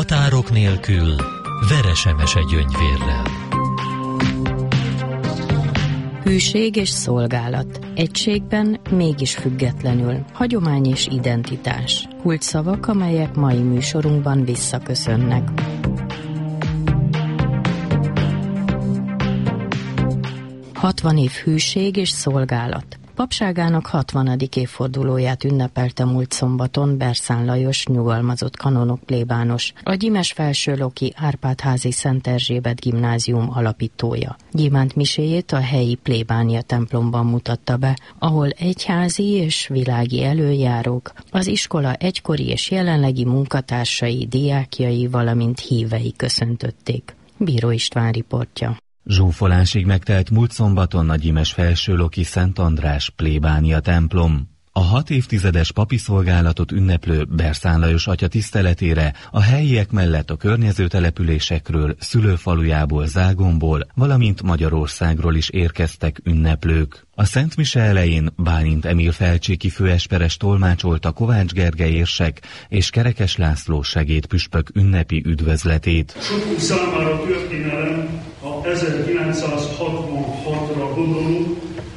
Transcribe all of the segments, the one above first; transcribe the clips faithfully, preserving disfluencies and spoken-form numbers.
Határok nélkül, Veresemese Gyöngyvérrel. Hűség és szolgálat. Egységben, mégis függetlenül. Hagyomány és identitás. Kulcsszavak, amelyek mai műsorunkban visszaköszönnek. hatvan év hűség és szolgálat. Papságának hatvanadik évfordulóját ünnepelte múlt szombaton Berszán Lajos nyugalmazott kanonok plébános, a Gyimes Felsőloki Árpád-házi Szent Erzsébet gimnázium alapítója. Gyémánt miséjét a helyi plébánia templomban mutatta be, ahol egyházi és világi előjárók, az iskola egykori és jelenlegi munkatársai, diákjai, valamint hívei köszöntötték. Bíró István riportja. Zsúfolásig megtelt múlt szombaton a Gyimes Felsőloki Szent András plébánia templom. A hat évtizedes papi szolgálatot ünneplő Berszán Lajos atya tiszteletére a helyiek mellett a környező településekről, szülőfalujából, Zágomból, valamint Magyarországról is érkeztek ünneplők. A Szent Mise elején Bálint Emil felcséki főesperes tolmácsolta Kovács Gergely érsek és Kerekes László segédpüspök ünnepi üdvözletét. Sokunk számára történelem, ha ezerkilencszázhatvanhatra gondolunk,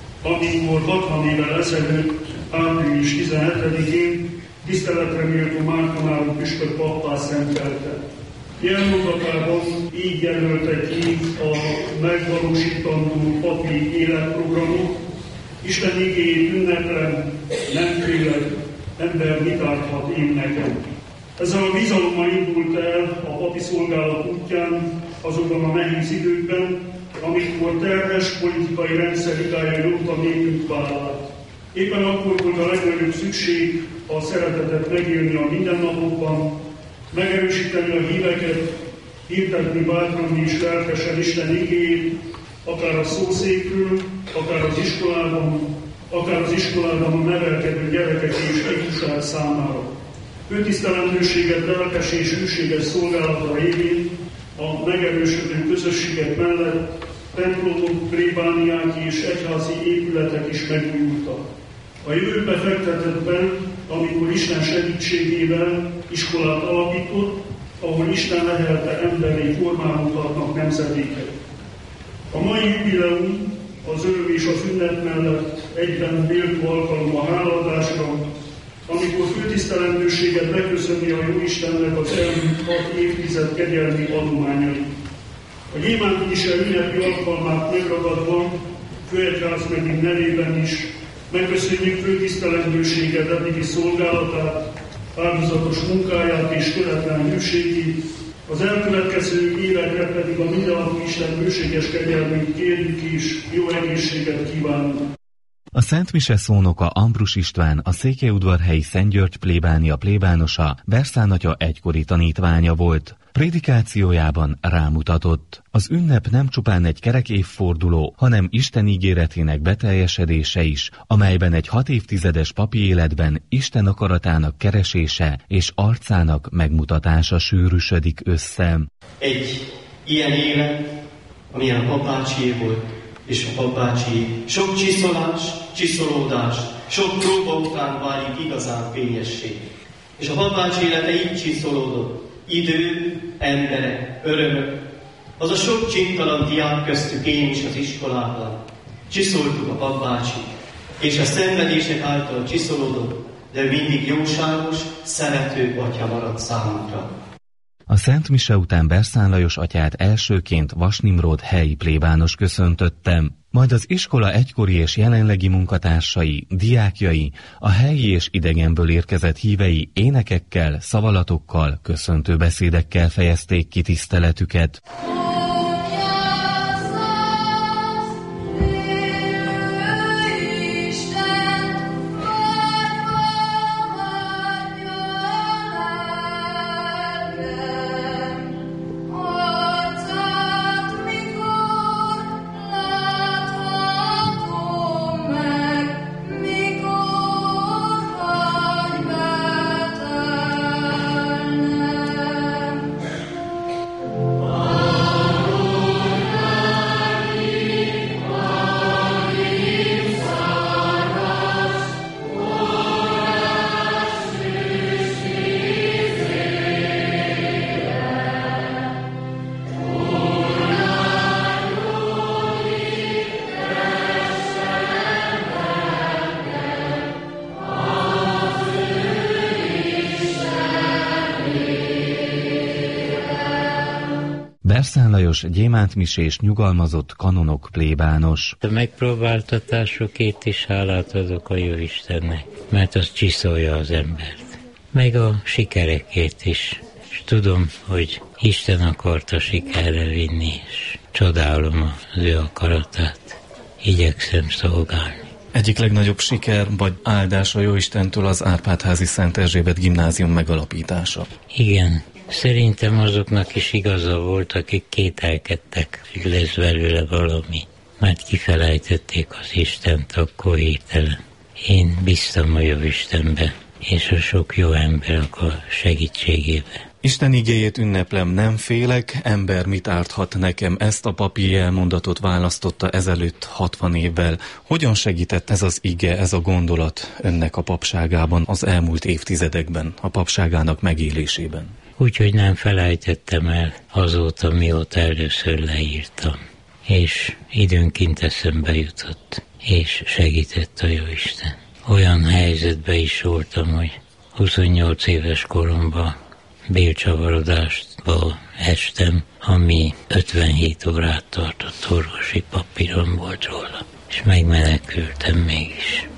amikor hatvan évvel ezelőtt, április tizenhetedikén tiszteletre méltó Márton püspök pappá szentelte. Jelmondatában így jelölte ki a megvalósítandó papi életprogramot: Isten igéjét ünneplem, nem félek, ember mit árthat én nekem. Ezzel a bizalommal indult el a papi szolgálat útján azokban a nehéz időkben, amikor terhes politikai rendszer idája nyomta népünk vállát. Éppen akkor volt a legnagyobb szükség a szeretetet megélni a mindennapokban, megerősíteni a híveket, hirdetni bátran és lelkesen Isten igéjét, akár a szószékről, akár az iskolában, akár az iskolában a nevelkedő gyerekek és ifjúság számára. Főtisztelendőséget lelkes és hűséges szolgálata révén a megerősödő közösségek mellett templomok, plébániák és egyházi épületek is megújultak. A jövőbe fektetett be, amikor Isten segítségével iskolát alapított, ahol Isten lehelte emberi formán mutatnak nemzedékek. A mai jubileum az öröm és az ünnep mellett egyben méltó alkalom a hálaadásra, amikor főtisztelendőséget megköszöni a Jóistennek az elmúlt hat évtized kegyelmi adományait. A Gyémánt Mise ünnepi alkalmát megragadva, főegyházmegyünk nevében is megköszönjük főtisztelendőséget eddigi szolgálatát, áldozatos munkáját és töretlen hűségét, az elkövetkező évekre pedig a mindenható Isten bőséges kegyelmét kérjük és jó egészséget kívánunk. A Szent Mise szónoka Ambrus István, a székelyudvarhelyi Szent György plébánia plébánosa, Berszán atya egykori tanítványa volt. Prédikációjában rámutatott: az ünnep nem csupán egy kerek évforduló, hanem Isten ígéretének beteljesedése is, amelyben egy hat évtizedes papi életben Isten akaratának keresése és arcának megmutatása sűrűsödik össze. Egy ilyen élet, amilyen a papácsié volt, és a papácsié sok csiszolás, csiszolódás, sok próba után válik igazán fényessé. És a papácsi élete így csiszolódott. Idő, emberek, örömök, az a sok csintalan diák köztük én is az iskolában. Csiszoltuk a papbácsit, és a szenvedések által csiszolódott, de mindig jóságos, szerető atya maradt számunkra. A Szent Mise után Berszán Lajos atyát elsőként Vas Nimród helyi plébános köszöntöttem, majd az iskola egykori és jelenlegi munkatársai, diákjai, a helyi és idegenből érkezett hívei énekekkel, szavalatokkal, köszöntő beszédekkel fejezték ki tiszteletüket. Oh Berszán Lajos gyémántmisés, nyugalmazott kanonok plébános. A megpróbáltatásokért is hálát adok a Jóistennek, mert az csiszolja az embert. Meg a sikerekért is. És tudom, hogy Isten akarta sikerre vinni, és csodálom az ő akaratát. Igyekszem szolgálni. Egyik legnagyobb siker vagy áldás a Jóistentől az Árpád-házi Szent Erzsébet gimnázium megalapítása. Igen, szerintem azoknak is igaza volt, akik kételkedtek, hogy lesz belőle valami. Mert kifelejtették az Istent akkor hirtelen. Én bíztam a Jóistenbe, és a sok jó ember a segítségébe. Isten igéjét ünneplem, nem félek, ember mit árthat nekem, ezt a papi jelmondatot választotta ezelőtt hatvan évvel. Hogyan segített ez az ige, ez a gondolat önnek a papságában az elmúlt évtizedekben, a papságának megélésében? Úgyhogy nem felejtettem el azóta, mióta először leírtam. És időnként eszembe jutott, és segített a Jóisten. Olyan helyzetbe is voltam, hogy huszonnyolc éves koromban bélcsavarodásba estem, ami ötvenhét órát tartott, orvosi papíron volt róla. És megmenekültem mégis.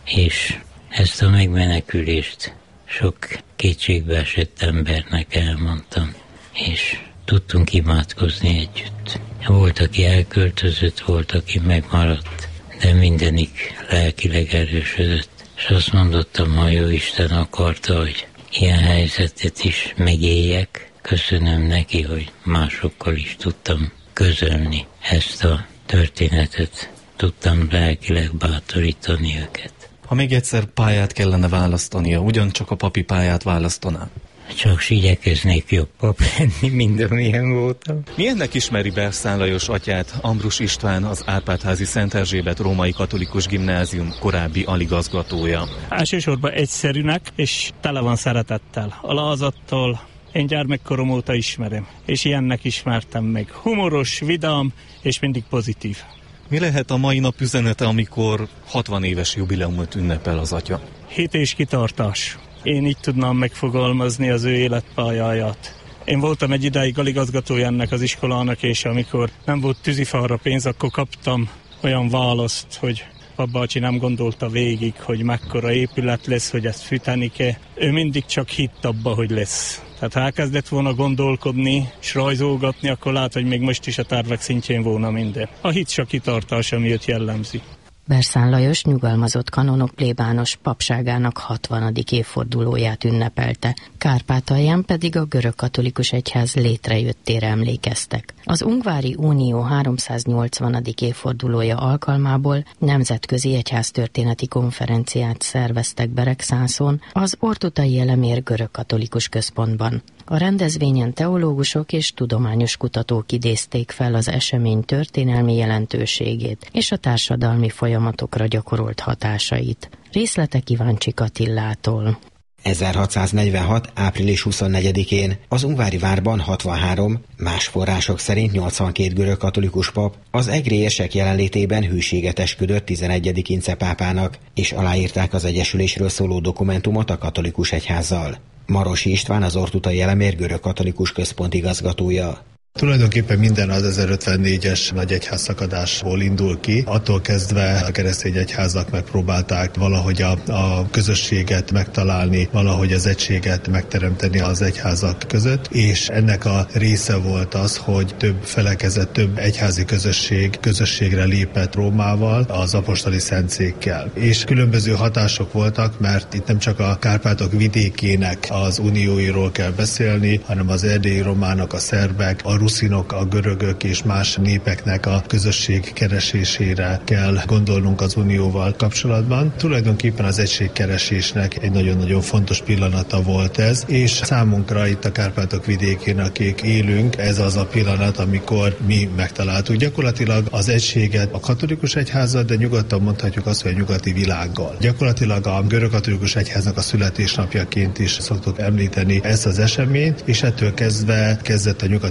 És ezt a megmenekülést sok kétségbe esett embernek elmondtam, és tudtunk imádkozni együtt. Volt, aki elköltözött, volt, aki megmaradt, de mindenik lelkileg erősödött. És azt mondottam, ha Jóisten akarta, hogy ilyen helyzetet is megéljek, köszönöm neki, hogy másokkal is tudtam közölni ezt a történetet. Tudtam lelkileg bátorítani őket. Ha még egyszer pályát kellene választania, ugyancsak a papi pályát választaná? Csak s igyekeznék jobb pap lenni, mint amilyen voltam. Milyennek ismeri Berszán Lajos atyát, Ambrus István, az Árpád-házi Szent Erzsébet Római Katolikus Gimnázium korábbi aligazgatója? Elsősorban egyszerűnek, és tele van szeretettel. Alázattal. Én gyermekkorom óta ismerem, és ilyennek ismertem meg. Humoros, vidám, és mindig pozitív. Mi lehet a mai nap üzenete, amikor hatvan éves jubileumot ünnepel az atya? Hit és kitartás. Én így tudnám megfogalmazni az ő életpályáját. Én voltam egy ideig aligazgatója ennek az iskolának, és amikor nem volt tűzifára pénz, akkor kaptam olyan választ, hogy papbácsi nem gondolta végig, hogy mekkora épület lesz, hogy ezt fűteni kell. Ő mindig csak hitt abba, hogy lesz. Tehát ha elkezdett volna gondolkodni, és rajzolgatni, akkor lát, hogy még most is a tervek szintjén volna minden. A hit csak kitartás, ami őt jellemzi. Berszán Lajos nyugalmazott kanonok plébános papságának hatvanadik évfordulóját ünnepelte, Kárpátalján pedig a görögkatolikus egyház létrejöttére emlékeztek. Az Ungvári Unió háromszáznyolcvanadik évfordulója alkalmából nemzetközi egyháztörténeti konferenciát szerveztek Beregszászon, az Ortutai Elemér Görögkatolikus Központban. A rendezvényen teológusok és tudományos kutatók idézték fel az esemény történelmi jelentőségét és a társadalmi folyamatokra gyakorolt hatásait. Részletek Iváncsik Attillától. ezerhatszáznegyvenhat. április huszonnegyedikén az Ungvári várban hatvanhárom, más források szerint nyolcvankét görögkatolikus pap az egrélyesek jelenlétében hűséget esküdött tizenegyedik Ince pápának, és aláírták az egyesülésről szóló dokumentumot a katolikus egyházzal. Marosi István, az Ortutai Elemér Görögkatolikus Központ igazgatója. Tulajdonképpen minden az ezerötvennégyes nagy egyház szakadásból indul ki. Attól kezdve a keresztény egyházak megpróbálták valahogy a, a közösséget megtalálni, valahogy az egységet megteremteni az egyházak között, és ennek a része volt az, hogy több felekezet, több egyházi közösség közösségre lépett Rómával, az apostoli szentszékkel. És különböző hatások voltak, mert itt nem csak a Kárpátok vidékének az unióiról kell beszélni, hanem az erdélyi románok, a szerbek, a ruszinok, a görögök és más népeknek a közösség keresésére kell gondolnunk az unióval kapcsolatban. Tulajdonképpen az egységkeresésnek egy nagyon-nagyon fontos pillanata volt ez, és számunkra itt a Kárpátok vidékén, akik élünk, ez az a pillanat, amikor mi megtaláltuk gyakorlatilag az egységet a katolikus egyházzal, de nyugodtan mondhatjuk azt, hogy a nyugati világgal. Gyakorlatilag a görögkatolikus egyháznak a születésnapjaként is szoktuk említeni ezt az eseményt, és ettől kezdve kezdett a nyugati társadalom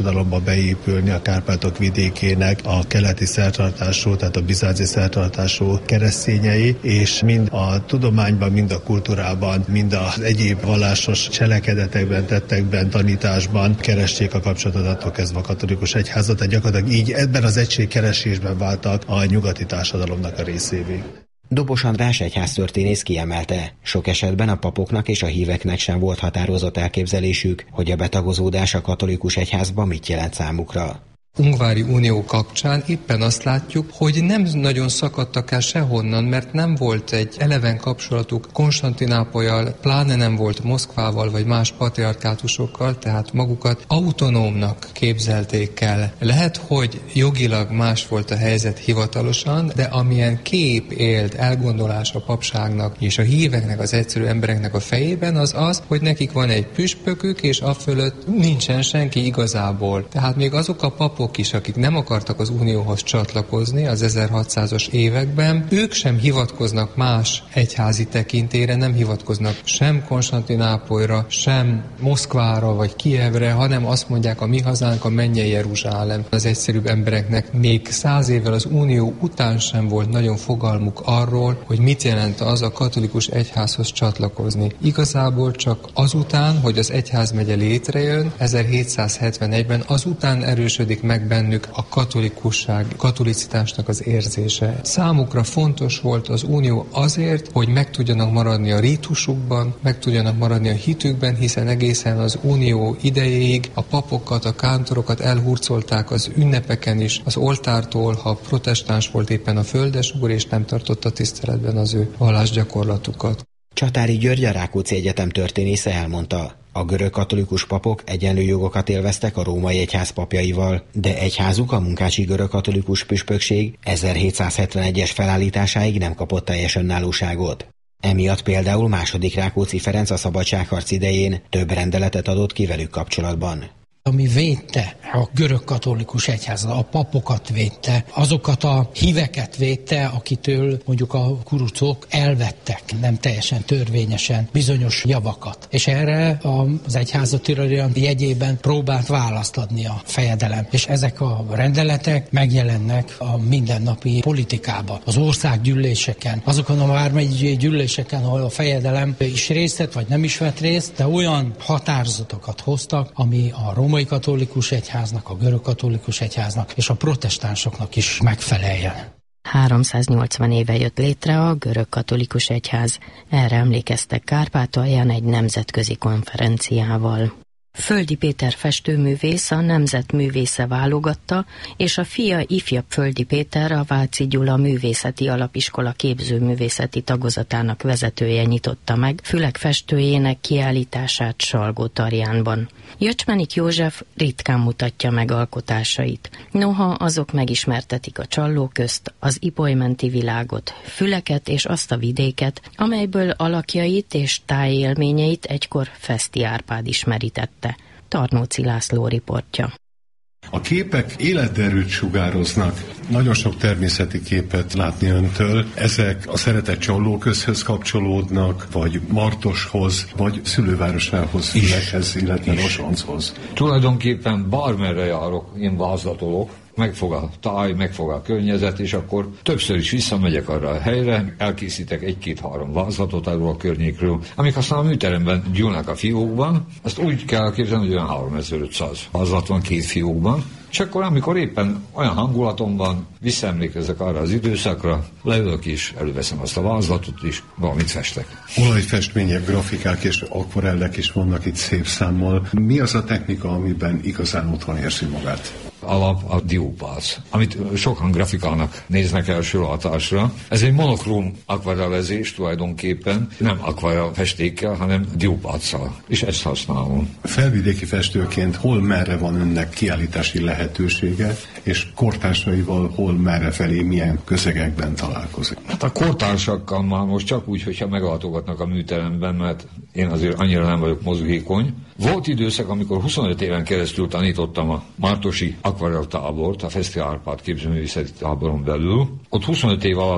társadalomba beépülni a Kárpátok vidékének a keleti szertartású, tehát a bizánci szertartású keresztényei, és mind a tudományban, mind a kultúrában, mind az egyéb vallásos cselekedetekben, tettekben, tanításban keresték a kapcsolatot, attól kezdve a katolikus egyházat, tehát gyakorlatilag így ebben az egységkeresésben váltak a nyugati társadalomnak a részévé. Dobos András egyháztörténész kiemelte, sok esetben a papoknak és a híveknek sem volt határozott elképzelésük, hogy a betagozódás a katolikus egyházban mit jelent számukra. Ungvári Unió kapcsán éppen azt látjuk, hogy nem nagyon szakadtak el sehonnan, mert nem volt egy eleven kapcsolatuk Konstantinápollyal, pláne nem volt Moszkvával vagy más patriarkátusokkal, tehát magukat autonómnak képzelték el. Lehet, hogy jogilag más volt a helyzet hivatalosan, de amilyen kép élt, elgondolás a papságnak és a híveknek, az egyszerű embereknek a fejében, az az, hogy nekik van egy püspökük, és afölött nincsen senki igazából. Tehát még azok a papok is, akik nem akartak az unióhoz csatlakozni az ezerhatszázas években, ők sem hivatkoznak más egyházi tekintélyre, nem hivatkoznak sem Konstantinápolyra, sem Moszkvára vagy Kijevre, hanem azt mondják, a mi hazánk a mennyei Jeruzsálem. Az egyszerűbb embereknek még száz évvel az unió után sem volt nagyon fogalmuk arról, hogy mit jelent az a katolikus egyházhoz csatlakozni. Igazából csak azután, hogy az egyházmegye létrejön, ezerhétszázhetvenegyben, azután erősödik meg bennük a katolikusság, katolicitásnak az érzése. Számukra fontos volt az unió azért, hogy meg tudjanak maradni a rítusukban, meg tudjanak maradni a hitükben, hiszen egészen az unió idejéig a papokat, a kántorokat elhurcolták az ünnepeken is, az oltártól, ha protestáns volt éppen a földesúr, és nem tartotta tiszteletben az ő vallásgyakorlatukat. Csatári György, a Rákóczi Egyetem történésze elmondta, a görög katolikus papok egyenlő jogokat élveztek a római egyház papjaival, de egyházuk, a munkácsi görög katolikus püspökség ezerhétszázhetvenegyes felállításáig nem kapott teljes önállóságot. Emiatt például második Rákóczi Ferenc a szabadságharc idején több rendeletet adott ki velük kapcsolatban. Ami védte a görög katolikus egyházat, a papokat védte, azokat a híveket védte, akitől mondjuk a kurucok elvettek nem teljesen törvényesen bizonyos javakat. És erre az egyházatörvény jegyében próbált választ adni a fejedelem. És ezek a rendeletek megjelennek a mindennapi politikában, az országgyűléseken, azokon a vármegyi gyűléseken, ahol a fejedelem is részt vett, vagy nem is vett részt, de olyan határozatokat hoztak, ami a római katolikus egyháznak, a görög katolikus egyháznak és a protestánsoknak is megfeleljen. háromszáznyolcvan éve jött létre a görög katolikus egyház. Erre emlékeztek Kárpátalján egy nemzetközi konferenciával. Földi Péter festőművész a Nemzet művésze válogatta, és a fia ifjabb Földi Péter a Váci Gyula Művészeti Alapiskola képzőművészeti tagozatának vezetője nyitotta meg Fülek festőjének kiállítását Salgótarjánban. Jöcsmenik József ritkán mutatja meg alkotásait. Noha azok megismertetik a Csalló közt, az Ipolymenti világot, Füleket és azt a vidéket, amelyből alakjait és tájélményeit egykor Feszti Árpád ismerítette. Tarnóci László riportja. A képek életerőt sugároznak. Nagyon sok természeti képet látni öntől. Ezek a szeretett Csallóközhöz kapcsolódnak, vagy Martoshoz, vagy szülővárosához, Fülekhez, illetve Rosonchoz. Tulajdonképpen bármerre járok, én vázlatolok. Megfog a táj, megfog a környezet, és akkor többször is visszamegyek arra a helyre, elkészítek egy-két-három vázlatot arról a környékről, amik aztán a műteremben gyűlnek a fiókban. Azt úgy kell képzelni, hogy olyan háromezer-ötszáz vázlat van két fiókban, és akkor amikor éppen olyan hangulatom van, visszaemlékezek arra az időszakra, leülök is, előveszem azt a vázlatot is, valamit festek. Olajfestmények, grafikák és akvarellek is vannak itt szép számmal. Mi az a technika, amiben igazán otthon érzi magát? Alap a diópálc, amit sokan grafikának néznek első látásra. Ez egy monokróm akvarellezés tulajdonképpen, nem akvarell festékkel, hanem diópálccal, és ezt használom. Felvidéki festőként hol merre van önnek kiállítási lehetősége, és kortársaival hol merre felé, milyen közegekben találkozik? Hát a kortársakkal már most csak úgy, hogyha meglátogatnak a műteremben, mert én azért annyira nem vagyok mozgékony. Volt időszak, amikor huszonöt éven keresztül tanítottam a Martosi akvarell tábort, a Feszti Árpád képzőművészeti táboron belül. Ott huszonöt év alatt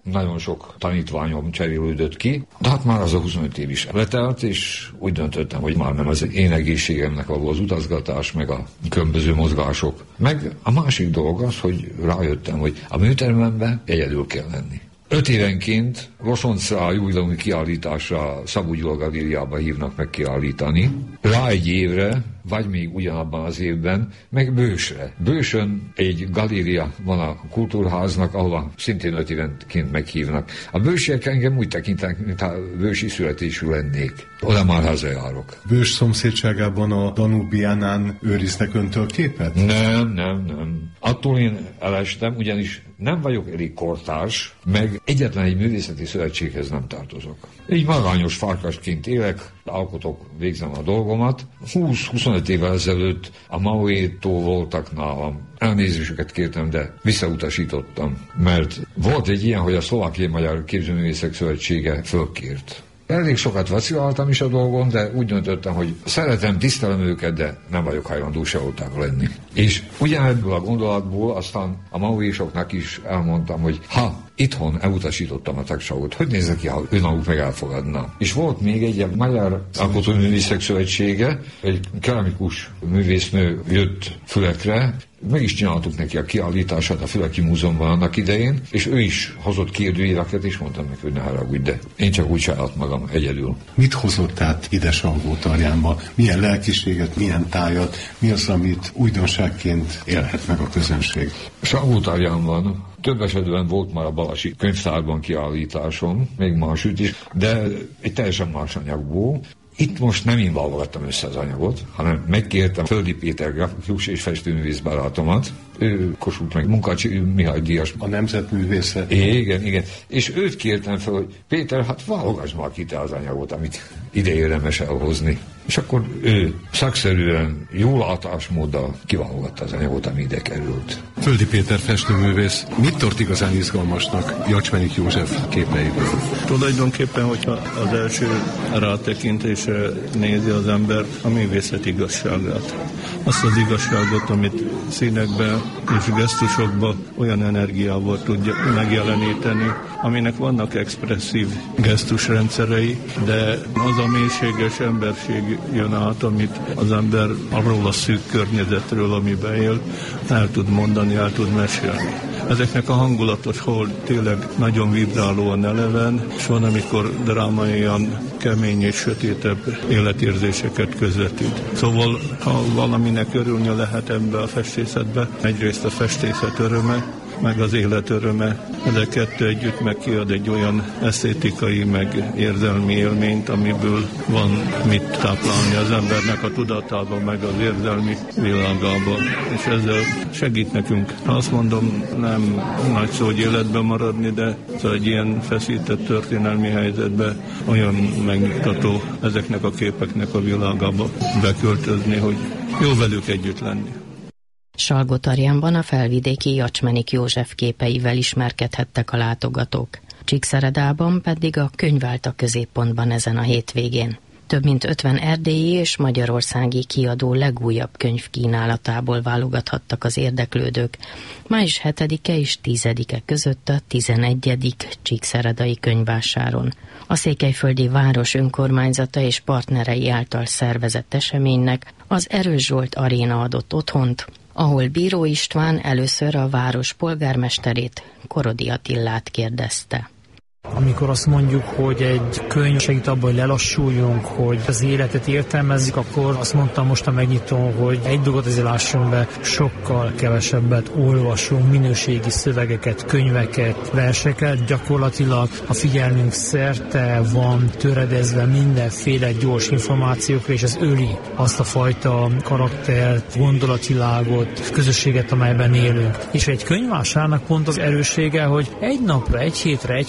nagyon sok tanítványom cserélődött ki, de hát már az a huszonöt év is letelt, és úgy döntöttem, hogy már nem az én egészségemnek való az utazgatás, meg a különböző mozgások. Meg a másik dolog az, hogy rájöttem, hogy a műtermemben egyedül kell lenni. Öt évenként Losoncra a jubileumi kiállításra Szabó Gyula galériába hívnak meg kiállítani. Rá egy évre, vagy még ugyanabban az évben, meg Bősre. Bősön egy galéria van a kultúrháznak, ahol szintén öt évenként meghívnak. A bősiek engem úgy tekintenek, mintha bősi születésű lennék. Oda már hazajárok. Bős szomszédságában a Danubiánán őriznek öntől képet? Nem, nem, nem. Attól én elestem, ugyanis nem vagyok elég kortárs, meg egyetlen egy művészeti szövetséghez nem tartozok. Így magányos farkasként élek, alkotok, végzem a dolgomat. húsz-huszonöt évvel ezelőtt a Maoétól voltak nálam. Elnézésüket kértem, de visszautasítottam, mert volt egy ilyen, hogy a Szlovákiai Magyar Képzőművészek Szövetsége fölkért. Elég sokat vaciláltam is a dolgon, de úgy döntöttem, hogy szeretem, tisztelem őket, de nem vagyok hajlandó seholták lenni. És ugyanebből a gondolatból aztán a maoésoknak is elmondtam, hogy ha itthon elutasítottam a tagságot, hogy néznek ki, ha önállók meg elfogadna. És volt még egy a Magyar Alkotóművészek Szövetsége, egy keramikus művésznő jött Fülekre, meg is csináltuk neki a kiállítását a Füleki Múzeumban annak idején, és ő is hozott kérdőíveket, és mondtam neki, hogy ne haragudj, de én csak úgy csinált magam egyedül. Mit hozott át ide Salgótarjánba? Milyen lelkiséget, milyen tájat, mi az, amit újdonságként élhet meg a közönség? Salgótarjánban több esetben volt már a Balasi könyvtárban kiállításom, még másütt is, de egy teljesen más anyagból. Itt most nem én válogattam össze az anyagot, hanem megkértem Földi Péter grafikus és festőművész barátomat. Ő Kossuth meg Munkácsi Mihály díjas. A nemzetművészet. Igen, igen. És őt kértem fel, hogy Péter, hát válogass már ki te az anyagot, amit ide érdemes elhozni. És akkor ő szakszerűen, jó látásmóddal kiválogatta az anyagot, ami ide került. Földi Péter festőművész, mit tart igazán izgalmasnak Jacsmenik József képeiből? Tulajdonképpen, hogyha az első rátekintésre nézi az ember a művészet igazságát. Azt az igazságot, amit színekben és gesztusokban olyan energiával tudja megjeleníteni, aminek vannak expresszív gesztusrendszerei, de az a mélységes emberség jön át, amit az ember arról a szűk környezetről, amiben él, el tud mondani, el tud mesélni. Ezeknek a hangulatos hol tényleg nagyon vibrálóan eleven, és van, amikor drámaian kemény és sötétebb életérzéseket közvetít. Szóval, ha valaminek örülni lehet ebbe a festészetbe, egyrészt a festészet öröme, meg az élet öröme. Ezek kettő együtt meg kiad egy olyan esztétikai, meg érzelmi élményt, amiből van mit táplálni az embernek a tudatában, meg az érzelmi világában. És ezzel segít nekünk. Azt mondom, nem nagy szó, hogy életben maradni, de szóval egy ilyen feszített történelmi helyzetben olyan megnyugtató ezeknek a képeknek a világába beköltözni, hogy jó velük együtt lenni. Salgótarjánban a felvidéki Jacsmenik József képeivel ismerkedhettek a látogatók. Csíkszeredában pedig a könyv állt a középpontban ezen a hétvégén. Több mint ötven erdélyi és magyarországi kiadó legújabb könyv kínálatából válogathattak az érdeklődők. május hetedike és tizedike között a tizenegyedik csíkszeredai könyvvásáron. A székelyföldi város önkormányzata és partnerei által szervezett eseménynek az Erős Zsolt Aréna adott otthont, ahol Bíró István először a város polgármesterét, Korodi Attillát kérdezte. Amikor azt mondjuk, hogy egy könyv segít abban, hogy lelassuljunk, hogy az életet értelmezzük, akkor azt mondtam most a megnyitón, hogy egy dolgot ezért lássunk be, sokkal kevesebbet olvasunk, minőségi szövegeket, könyveket, verseket, gyakorlatilag a figyelmünk szerte van töredezve mindenféle gyors információkra, és ez öli azt a fajta karaktert, gondolatvilágot, közösséget, amelyben élünk. És egy könyvvásárnak pont az erőssége, hogy egy napra, egy hétre, egy hónapra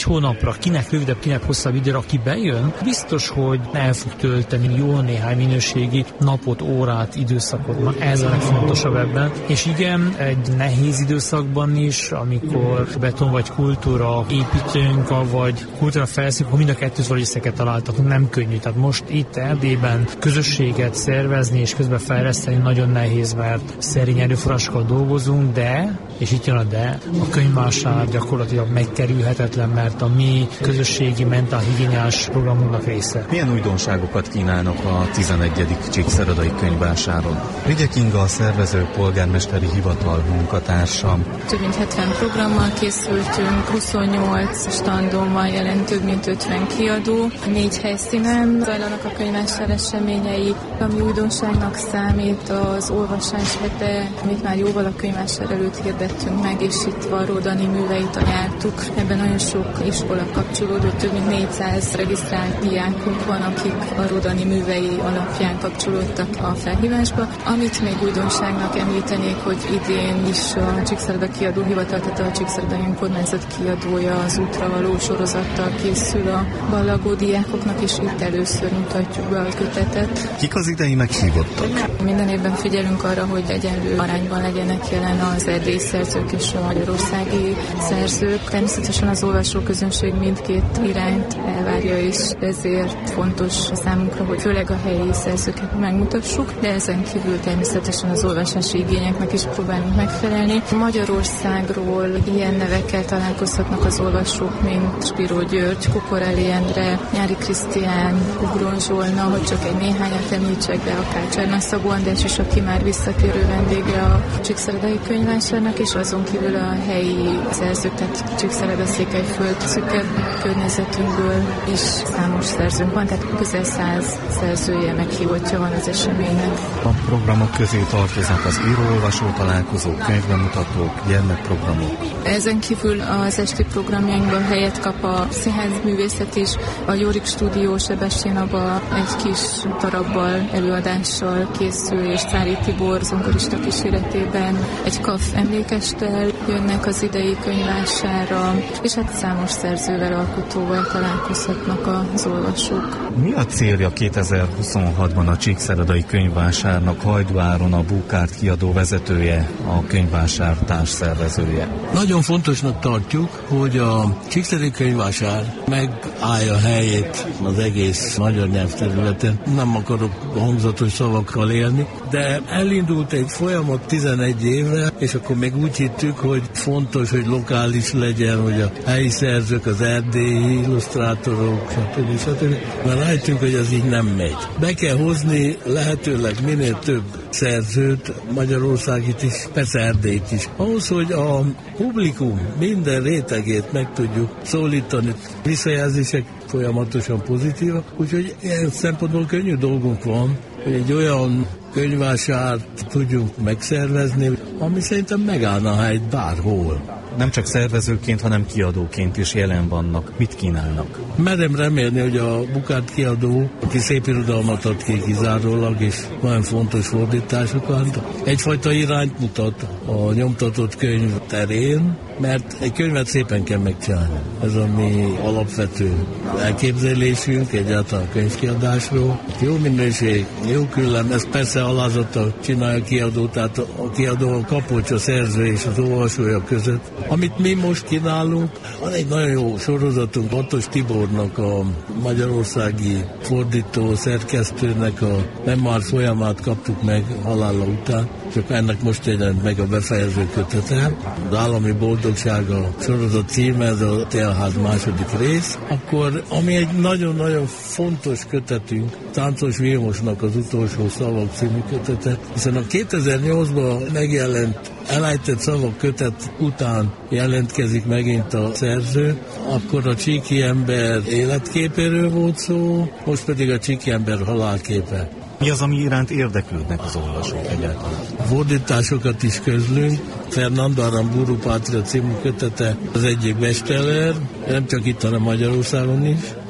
napra, kinek rövidebb, kinek hosszabb időre, aki bejön, biztos, hogy el fog tölteni jó néhány minőségi napot, órát, időszakot. Na, ez a legfontosabb ebben. És igen, egy nehéz időszakban is, amikor beton vagy kultúra építőnk, vagy kultúra felszínünk, akkor mind a kettőt valahogy össze kell találtak, nem könnyű. Tehát most itt Erdélyben közösséget szervezni és közben fejleszteni nagyon nehéz, mert szerény erőforrásokkal dolgozunk, de, és itt jön a de, a könyvvásár gyakorlatilag megkerülhetetlen, mert a mi közösségi mentálhigiéniás programunknak része. Milyen újdonságokat kínálnak a tizenegyedik Csíkszeredai könyvvásáron? Vigyek Inga, a szervező polgármesteri hivatal munkatársa. Több mint hetven programmal készültünk, huszonnyolc standon van jelen több mint ötven kiadó, négy helyszínen zajlanak a könyvvásár eseményei, ami újdonságnak számít az olvasás hete, amit már jóval a könyvvásár előtt hirdettünk meg, és itt Varró Dani műveit ajánlottuk. Ebben nagyon sok iskola kapcsolódott, több mint négyszáz regisztrált diákunk van, akik Varró Dani művei alapján kapcsolódtak a felhívásba. Amit még újdonságnak említenék, hogy idén is a Csíkszereda kiadóhivatal, tehát a Csíkszeredai Önkormányzat kiadója az útra való sorozattal készül a ballagó diákoknak, és itt először mutatjuk be a kötetet. Kik az idei meghívottak? Minden évben figyelünk arra, hogy egyenlő arányban legyenek jelen az erdélyi szerzők és a magyarországi szerzők. Természetesen az olvasóközönség mindkét irányt elvárja, és ezért fontos számunkra, hogy főleg a helyi szerzőket megmutassuk, de ezen kívül természetesen az olvasási igényeknek is próbálunk megfelelni. Magyarországról ilyen nevekkel találkozhatnak az olvasók, mint Spiró György, Kokoreli Endre, Nyári Krisztián, Ugron Zsolna, hogy csak egy néhányat említsek, de akár Cserna Szabó András is, aki már visszatérő vendége a Csíkszeredai könyvvásárnak, és azon kívül a helyi szerzők, tehát Csíkszereda, Székelyföld, szűkebb környezetünkből is számos szerzőnk van, tehát közel száz szerzője, meghívottja van az eseménynek. A programok közé tartoznak az író-olvasó találkozók, könyvbemutatók, gyermekprogramok. Ezen kívül az esti programjainkban helyet kap a színházművészet is, a Jórik Stúdió Sebestyén Aba egy kis darabbal, előadással készül, és Cári Tibor zongorista kíséretében egy kaf emlékesttel jönnek az idei könyvvásárra, és hát számos szerzővel, alkotóval találkozhatnak az olvasók. Mi a célja kétezer-huszonhatban a Csíkszeredai könyvvásárnak? Hajdú Áron, a Búkárt kiadó vezetője, a könyvvásár társszervezője. Nagyon fontosnak tartjuk, hogy a Csíkszeredai könyvvásár megállja helyét az egész magyar nyelvterületen. Nem akarok hangzatos szavakkal élni, de elindult egy folyamat tizenegy évre, és akkor még úgy hittük, hogy fontos, hogy lokális legyen, hogy a helyi szerzők, az erdélyi illusztrátorok, stb. stb. Mert rájöttünk, hogy ez így nem megy. Be kell hozni lehetőleg minél több szerzőt, Magyarországit is, persze Erdélyt is. Ahhoz, hogy a publikum minden rétegét meg tudjuk szólítani, visszajelzések folyamatosan pozitívak, úgyhogy ilyen szempontból könnyű dolgunk van, hogy egy olyan könyvvásárt tudjunk megszervezni, ami szerintem megállna a helyt bárhol. Nem csak szervezőként, hanem kiadóként is jelen vannak. Mit kínálnak? Merem remélni, hogy a Búkárt kiadó, aki szép irodalmat ad ki kizárólag, és nagyon fontos fordításokat, egyfajta irányt mutat a nyomtatott könyv terén, mert egy könyvet szépen kell megcsinálni. Ez a mi alapvető elképzelésünk egyáltalán könyvkiadásról. Jó minőség, jó küllem, ez persze alázattal csinálja a kiadó, tehát a kiadó a kapocs, a szerző és az olvasója között. Amit mi most kínálunk, van egy nagyon jó sorozatunk, Ottos Tibornak, a magyarországi fordító szerkesztőnek a memoár folyamát kaptuk meg halála után, csak ennek most jelent meg a befejező kötete. Az Állami Boldogság a sorozat címe, ez a Télház második rész. Akkor, ami egy nagyon-nagyon fontos kötetünk, Táncos Vilmosnak az Utolsó szavak című kötete, hiszen a kétezer-nyolcban megjelent Elejtett szavak kötet után jelentkezik megint a szerző, akkor a Csíki ember életképéről volt szó, most pedig a Csíki ember halálképe. Mi az, ami iránt érdeklődnek az olvasók egyáltalán? Fordításokat is közlünk. Fernando Aramburu Pátria című kötete az egyik bestseller, nem csak itt, hanem Magyarországon is.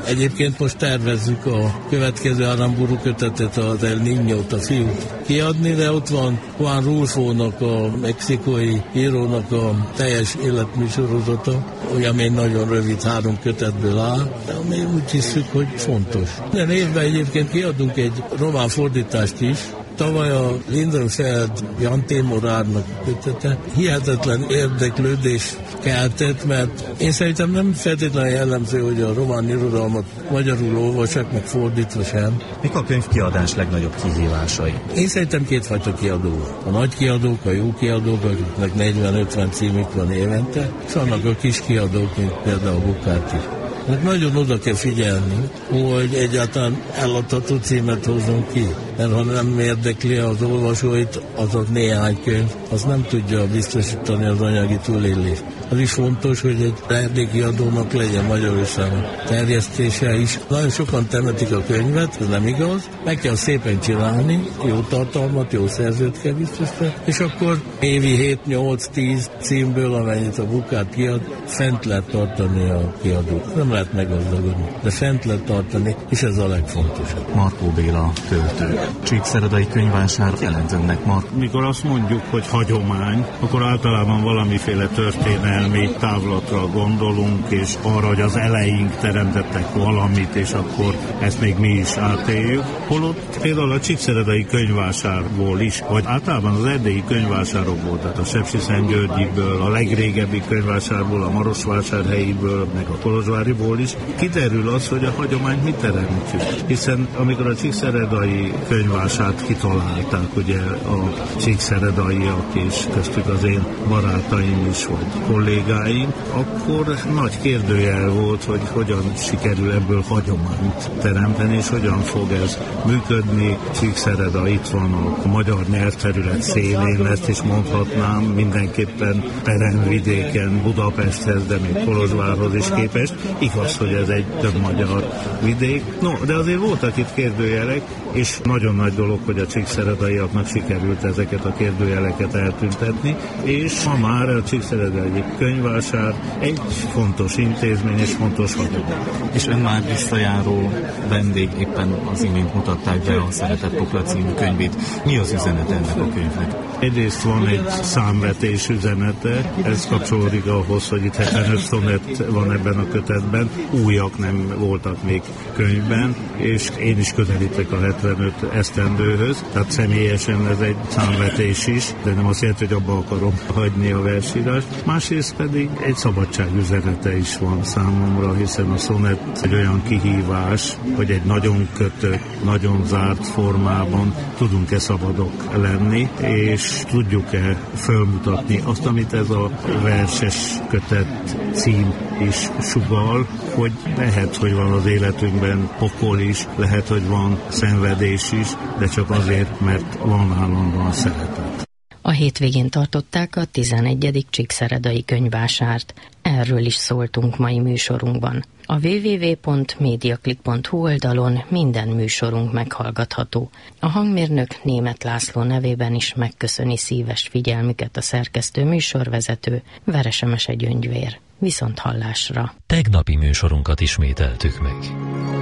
Egyébként most tervezzük a következő Aramburu kötetet, az El Niñót, a fiút kiadni, de ott van Juan Rulfónak, a mexikói írónak a teljes életműsorozata, olyan még nagyon rövid, három kötetből áll, de mi úgy hiszük, hogy fontos. Minden évben egyébként kiadunk egy román fordítást is. Tavaly a Lindenfeld Jan Témorárnak kötete hihetetlen érdeklődés keltett, mert én szerintem nem feltétlenül jellemző, hogy a román irodalmat magyarul olvassák, meg fordítva sem. Mik a könyvkiadás legnagyobb kihívásai? Én szerintem kétfajta kiadó. A nagy kiadók, a jó kiadók, akiknek negyven-ötven címük van évente, és annak a kis kiadók, mint például a Bukát is. Hát nagyon oda kell figyelni, hogy egyáltalán eladható címet hozzon ki. Mert ha nem érdekli az olvasóit, azok néhány könyv, az nem tudja biztosítani az anyagi túlélést. Az is fontos, hogy egy erdélykiadónak legyen Magyarországon terjesztése is. Nagyon sokan temetik a könyvet, ez nem igaz. Meg kell szépen csinálni, jó tartalmat, jó szerzőt kell biztosítani, és akkor évi hét nyolc tíz címből, amennyit a Bukát kiad, fent lehet tartani a kiadót. Nem lehet meggazdagodni, de fent lehet tartani, és ez a legfontosabb. Markó Béla költő. Csíkszeredai könyvvásár jelent önnek, Mark? Mikor azt mondjuk, hogy hagyomány, akkor általában valamiféle történelmi távlatra gondolunk, és arra, hogy az eleink teremtettek valamit, és akkor ezt még mi is átéljük. Holott például a Csíkszeredai könyvvásárból is, vagy általában az erdélyi könyvvásárokból, tehát a Sepsiszentgyörgyiből, a legrégebbi könyvvásárból, a Marosvásárhelyiből, meg a Kolozsváriból is, kiderül az, hogy a hagyományt mit teremtjük. Hiszen amikor a Csíkszeredai könyvvásárt kitalálták, ugye a csíkszeredaiak, és köztük az én barátaim is, vagy kollégáim, akkor nagy kérdőjel volt, hogy hogyan sikerül ebből hagyományt teremteni, és hogyan fog ez működni. Csíkszereda itt van a magyar nyelvterület szélén, ezt is mondhatnám, mindenképpen peremvidéken, Budapesthez, de még Kolozsvárhoz is képest. Igaz, hogy ez egy több magyar vidék. No, de azért voltak itt kérdőjelek, és nagyon nagy dolog, hogy a csíkszeredaiaknak sikerült ezeket a kérdőjeleket eltüntetni, és ma már a Csíkszeredai könyvvásár egy fontos intézmény és fontos hagyomány. És ön már visszajáró vendég, éppen az imént mutatták be a Szeretett Pokla című könyvét. Mi az üzenet ennek a könyvnek? Egyrészt van egy számvetés üzenete, ez kapcsolódik ahhoz, hogy itt hetvenöt szonett van ebben a kötetben, újak nem voltak még könyvben, és én is közelítek a hetvenöt esztendőhöz, tehát személyesen ez egy számvetés is, de nem azt jelenti, hogy abba akarom hagyni a versírást. Másrészt pedig egy szabadság üzenete is van számomra, hiszen a szonett egy olyan kihívás, hogy egy nagyon kötött, nagyon zárt formában tudunk-e szabadok lenni, és tudjuk-e fölmutatni azt, amit ez a verses kötet cím is sugall, hogy lehet, hogy van az életünkben pokol is, lehet, hogy van szenvedés is, de csak azért, mert van állandóan szeretet. A hétvégén tartották a tizenegyedik Csíkszeredai könyvvásárt. Erről is szóltunk mai műsorunkban. A double-u double-u double-u pont mediaclick pont hu oldalon minden műsorunk meghallgatható. A hangmérnök Németh László nevében is megköszöni szíves figyelmüket a szerkesztő műsorvezető Veresemese Gyöngyvér. Viszont hallásra. Tegnapi műsorunkat ismételtük meg.